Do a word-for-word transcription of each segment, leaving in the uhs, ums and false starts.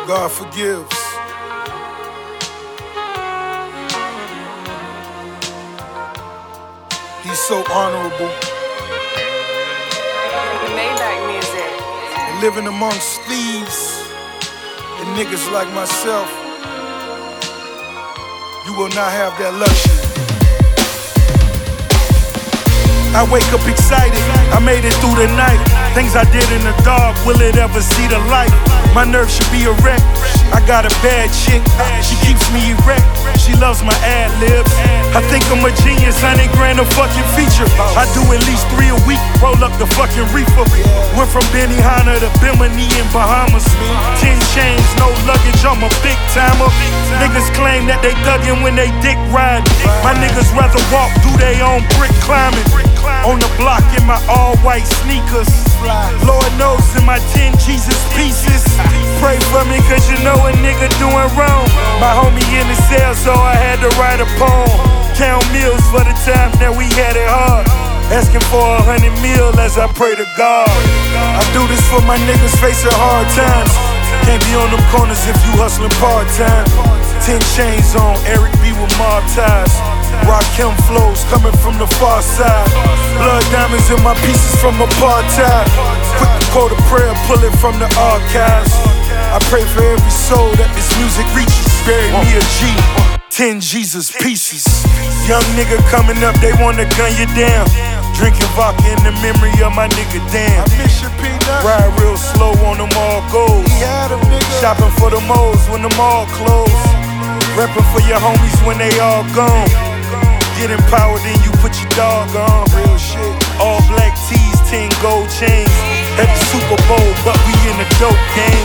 God forgives. He's so honorable. Maybach music. Living amongst thieves and niggas like myself, you will not have that luxury. I wake up excited, I made it through the night. Things I did in the dark, will it ever see the light? My nerves should be erect. I got a bad chick, she keeps me erect. She loves my ad-libs. I think I'm a genius, hundred grand a fucking feature. I do at least three a week, roll up the fucking reefer. Went from Benihana to Bimini in Bahamas. Ten chains, no luggage, I'm a big timer. Niggas claim that they thuggin' when they dick ride. My niggas rather walk, do they own brick climbing. On the block in my all-white sneakers. Lord knows in my ten Jesus pieces. Pray for me cause you know a nigga doing wrong. My homie in the cell so I had to write a poem. Count meals for the times that we had it hard. Asking for a hundred mil as I pray to God. I do this for my niggas facing hard times. Can't be on them corners if you hustling part-time. Ten chains on, Eric B with mob ties. Rakim flows coming from the far side. Blood diamonds in my pieces from apartheid. Quick to quote a prayer, pull it from the archives. I pray for every soul that this music reaches. Bury me a G, ten Jesus pieces. Young nigga coming up, they wanna gun you down. Drinking vodka in the memory of my nigga damn. Ride real slow on them all goals. Shopping for the moles when them all close. Reppin' for your homies when they all gone. Get empowered then you put your dog on. Real shit. All black tees, ten gold chains. At the Super Bowl, but we in the dope game.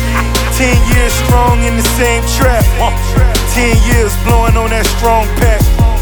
Ten years strong in the same trap. Ten years blowing on that strong pack.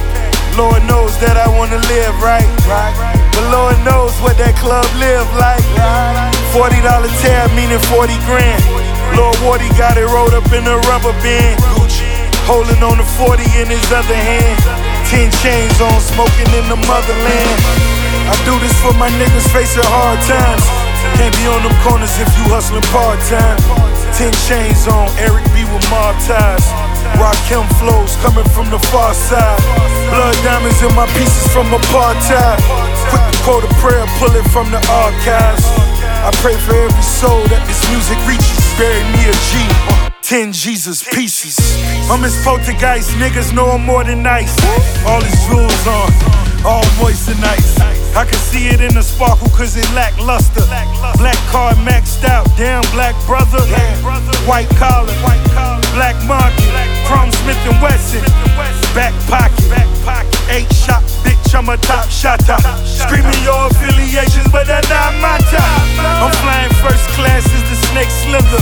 Lord knows that I wanna live right. But Lord knows what that club live like. Forty dollar tab meaning forty grand. Lord Wardy got it rolled up in a rubber band. Holding on the forty in his other hand. Ten chains on, smoking in the motherland. I do this for my niggas facing hard times. Can't be on them corners if you hustling part-time. Ten chains on, Eric B with mob ties. Rakim flows coming from the far side. Blood diamonds in my pieces from apartheid. Quick to quote a prayer, pull it from the archives. I pray for every soul that this music reaches. Bury me a G, ten Jesus pieces. I'm his poltergeist, niggas know I'm more than nice. All his jewels on, all moist and nice. I can see it in the sparkle cause it lackluster. Black card maxed out, damn black brother. White collar, black market, Chrome Smith and Wesson. Back pocket, eight shot bitch, I'm a top shotter. Screaming your affiliations, but that's not my top. I'm flying first class as the snake slither.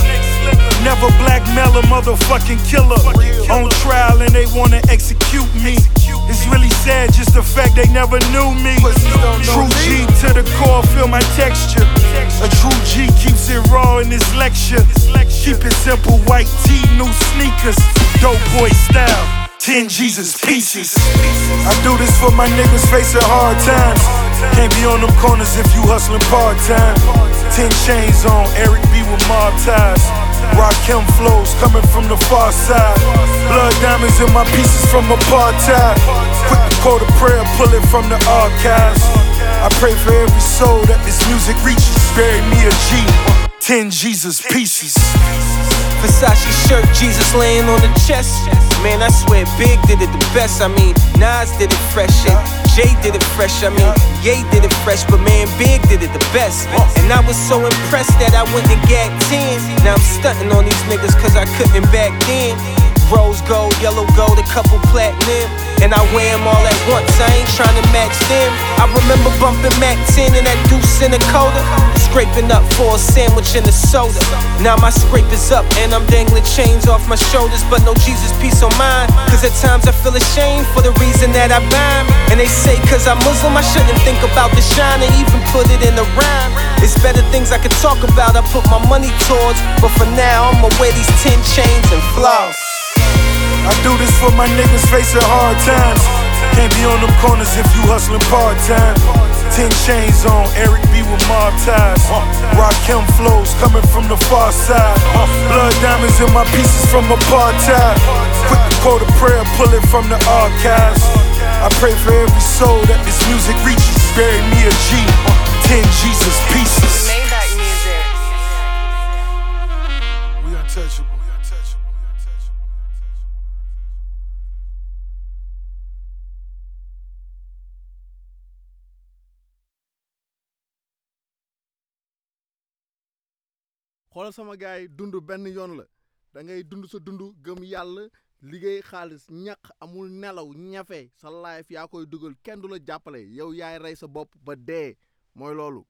Never blackmail a motherfucking killer. On trial and they wanna execute me. It's really sad, just the fact they never knew me. True G to the core, feel my texture. A true G keeps it raw in this lecture. Keep it simple, white tee, new sneakers. Dope boy style, ten Jesus pieces. I do this for my niggas facing hard times. Can't be on them corners if you hustling part-time. Ten chains on, Eric B with mob ties. Rakim flows coming from the far side. Blood diamonds in my pieces from apartheid. Quick to quote a prayer, pull it from the archives. I pray for every soul that this music reaches. Bury me a G, ten Jesus pieces. Versace shirt, Jesus laying on the chest. Man, I swear Big did it the best. I mean, Nas did it fresh, and Jay did it fresh. I mean, Ye did it fresh, but man, Big did it the best. And I was so impressed that I went and gagged ten. Now I'm stunting on these niggas cause I couldn't back then. Rose gold, yellow gold, a couple platinum. And I wear them all at once, I ain't tryna match them. I remember bumping Mac ten and that deuce in a coda. Scraping up for a sandwich and a soda. Now my scrape is up and I'm dangling chains off my shoulders. But no Jesus peace on mine. Cause at times I feel ashamed for the reason that I rhyme. And they say cause I'm Muslim I shouldn't think about the shine and even put it in a rhyme. It's better things I could talk about, I put my money towards. But for now I'ma wear these ten chains and floss. I do this for my niggas facing hard times. Can't be on them corners if you hustling part-time. Ten chains on, Eric B with mob ties. Rakim flows coming from the far side. Blood diamonds in my pieces from apartheid. Quick to quote a prayer, pull it from the archives. I pray for every soul that this music reaches. Bury me a G, ten Jesus pieces. Maybach music. We untouchable. xoolal sama gars yi dund benn yoon la da ngay dund sa dund gëm yàlla liggéey xaalis ñaq amul nelaw ñafe sa life yaa koy dugal kenn du la jàppale yow yaay rey sa bopp ba dee mooy loolu.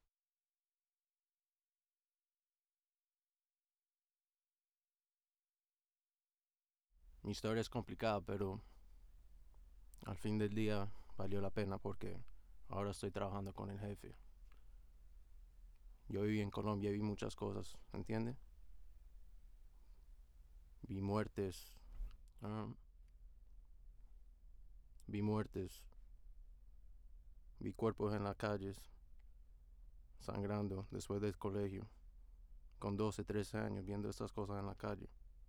Mi historia es complicada, pero al fin del día valió la pena porque ahora estoy trabajando con el jefe. Yo viví en Colombia y vi muchas cosas, ¿entiendes? Vi muertes, um, vi muertes, vi cuerpos en las calles, sangrando después del colegio, con doce, trece años, viendo estas cosas en la calle.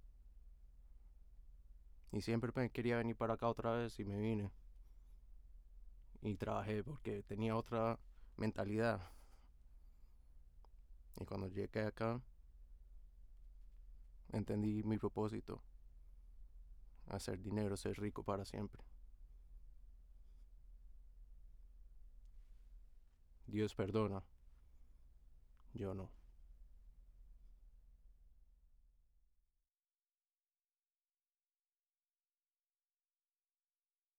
Y siempre quería venir para acá otra vez y me vine. Y trabajé porque tenía otra mentalidad. Y cuando llegué acá, entendí mi propósito. Hacer dinero, ser rico para siempre. Dios perdona. Yo no.